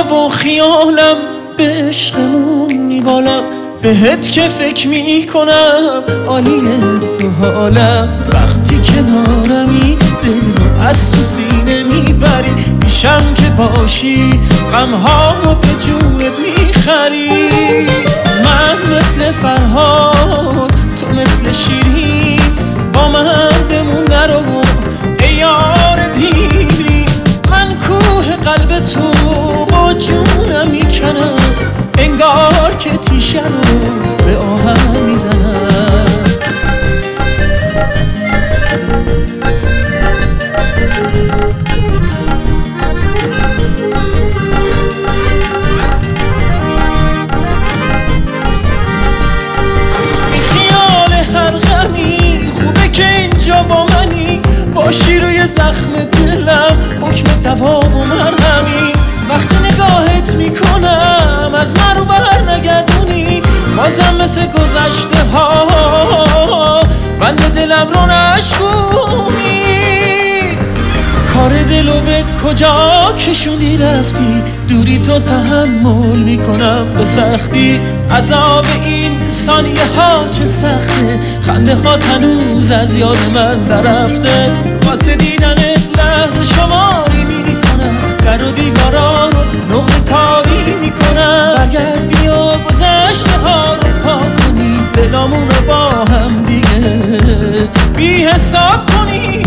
و خیالم به عشقمون میبالم، بهت که فکر میکنم عالیه سحالم. وقتی کنارمی دل رو از تو سینه میبری، میشم که باشی غمها رو به جونت میخری. من مثل فرهاد تو مثل شیرین، با من بمون نرو ای یار دیری. من کوه قلب تو با جونم میکنم، انگار که تیشه رو به آهم میزنم. بی خیال هر غمی خوبه که اینجا با منی، باشی روی زخم دلم حکم دوا و مرهمی. وقتی نگاهت میکنم از من رو بر نگردونی، بازم مثل گذشته ها بند دلم رو نشکونی. کار دلو به کجا کشوندی رفتی، دوری تو تحمل میکنم به سختی. عذاب این ثانیه ها چه سخته، خنده ها هنوز از یاد من نرفته. واسه دیدنت لحظه شماری میکنم، در و دیوارا رو نقطه کاری میکنم. برگرد بیا گذشته ها رو پاک کنی، دلامون رو با هم دیگه بی حساب کنی.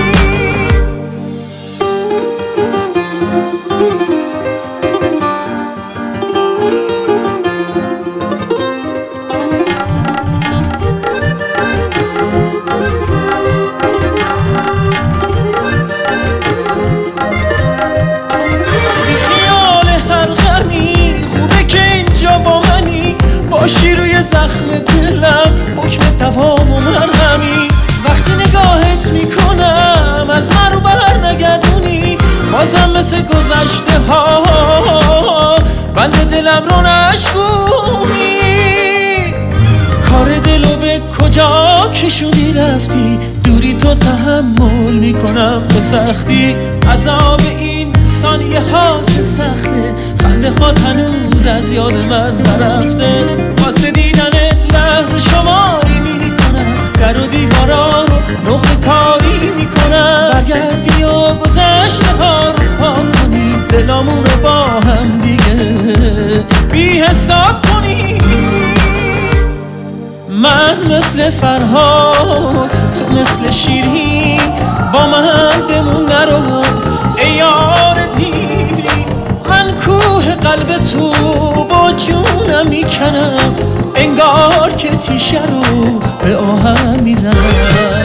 باشی روی زخم دلم حکم دوا و مرهمی. وقتی نگاهت میکنم از من رو بر نگردونی، بازم مثل گذشته ها بند دلم رو نشکونی. کار دلو به کجا کشوندی رفتی، دوری تو تحمل میکنم به سختی. عذاب این ثانیه ها چه سخته، خنده ها هنوز از یاد من نرفته. واسه دیدنت لحظه شماری میکنم، در و دیوارا رو نقطه کاری میکنم. برگرد بیا گذشته ها رو پاک کنی، دلامون رو با هم دیگه بی حساب کنی. من مثل فرهاد تو مثل شیرین، با من بمون نرو ای یار دیری. من کوه قلب تو با جونم میکنم، انگار که تیشه رو به آهم میزنم.